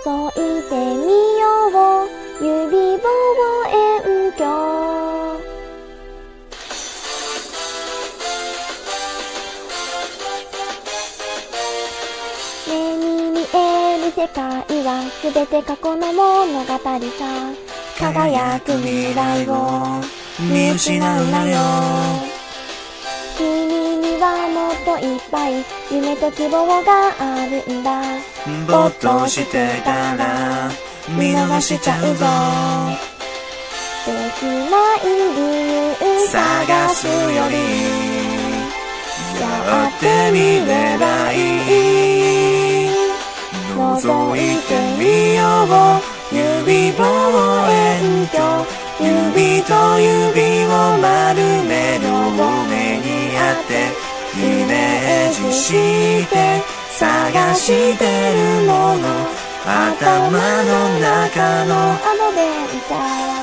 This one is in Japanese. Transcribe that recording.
覗いてみよう指望遠鏡。目に見える世界はすべて過去の物語さ。輝く未来を見失うなよ。君にはもっといっぱい夢と希望があるんだ。 ぼーっとしてたら見逃しちゃうぞ。 素敵な理由探すよりやってみればいい。覗いてみよう指望遠鏡。指と指を丸め両目にあってイメージして探してるもの頭の中のアドベンチャー。